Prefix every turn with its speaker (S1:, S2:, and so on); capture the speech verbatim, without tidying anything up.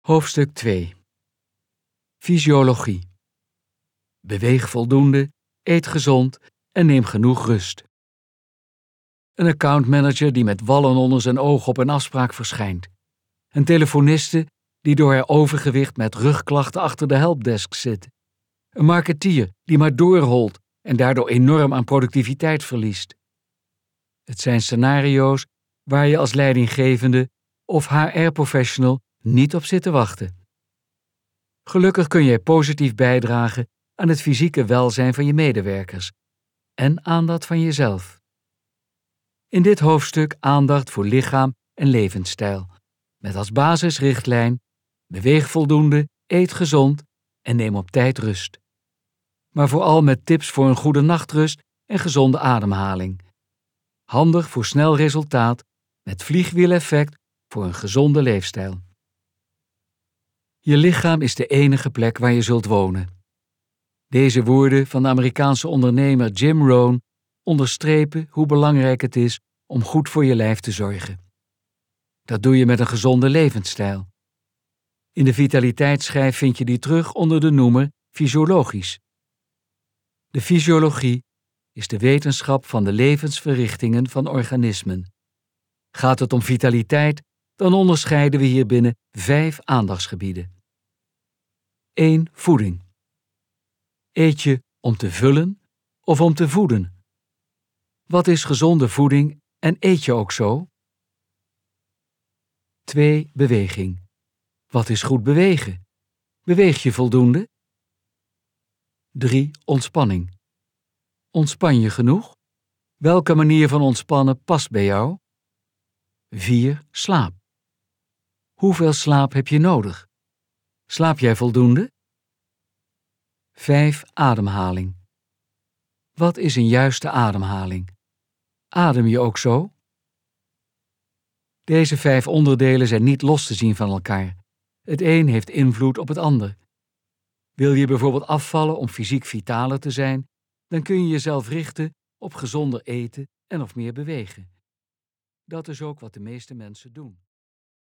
S1: Hoofdstuk twee. Fysiologie. Beweeg voldoende, eet gezond en neem genoeg rust. Een accountmanager die met wallen onder zijn ogen op een afspraak verschijnt. Een telefoniste die door haar overgewicht met rugklachten achter de helpdesk zit. Een marketeer die maar doorholt en daardoor enorm aan productiviteit verliest. Het zijn scenario's waar je als leidinggevende of H R-professional niet op zit te wachten. Gelukkig kun je positief bijdragen aan het fysieke welzijn van je medewerkers en aan dat van jezelf. In dit hoofdstuk aandacht voor lichaam en levensstijl, met als basisrichtlijn: beweeg voldoende, eet gezond en neem op tijd rust. Maar vooral met tips voor een goede nachtrust en gezonde ademhaling. Handig voor snel resultaat met vliegwieleffect voor een gezonde leefstijl. Je lichaam is de enige plek waar je zult wonen. Deze woorden van de Amerikaanse ondernemer Jim Rohn onderstrepen hoe belangrijk het is om goed voor je lijf te zorgen. Dat doe je met een gezonde levensstijl. In de vitaliteitsschijf vind je die terug onder de noemer fysiologisch. De fysiologie is de wetenschap van de levensverrichtingen van organismen. Gaat het om vitaliteit, dan onderscheiden we hierbinnen vijf aandachtsgebieden. één. Voeding. Eet je om te vullen of om te voeden? Wat is gezonde voeding en eet je ook zo? twee. Beweging. Wat is goed bewegen? Beweeg je voldoende? drie. Ontspanning. Ontspan je genoeg? Welke manier van ontspannen past bij jou? vier. Slaap. Hoeveel slaap heb je nodig? Slaap jij voldoende? vijf. Ademhaling. Wat is een juiste ademhaling? Adem je ook zo? Deze vijf onderdelen zijn niet los te zien van elkaar. Het een heeft invloed op het ander. Wil je bijvoorbeeld afvallen om fysiek vitaler te zijn, dan kun je jezelf richten op gezonder eten en of meer bewegen. Dat is ook wat de meeste mensen doen.